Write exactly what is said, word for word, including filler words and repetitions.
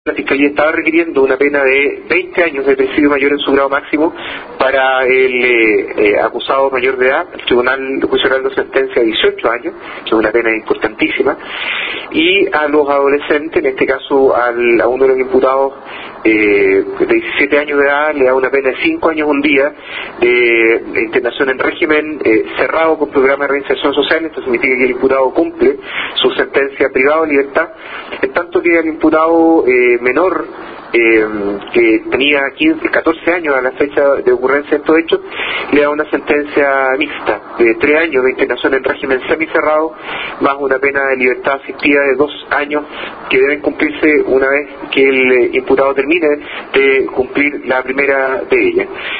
La Fiscalía estaba requiriendo una pena de veinte años de presidio mayor en su grado máximo para el eh, eh, acusado mayor de edad. El Tribunal Juicio de sentencia a dieciocho años, que es una pena importantísima, y a los adolescentes, en este caso al, a uno de los imputados eh, de diecisiete años de edad, le da una pena de cinco años un día de, de internación en régimen eh, cerrado con programa de reinserción social. Esto significa que el imputado cumple su sentencia privada de libertad, en tanto que el imputado eh, menor eh, que tenía quince, catorce años a la fecha de ocurrencia de estos hechos, le da una sentencia mixta de tres años de internación en régimen semicerrado más una pena de libertad asistida de dos años que deben cumplirse una vez que el eh, imputado termine de cumplir la primera de ellas.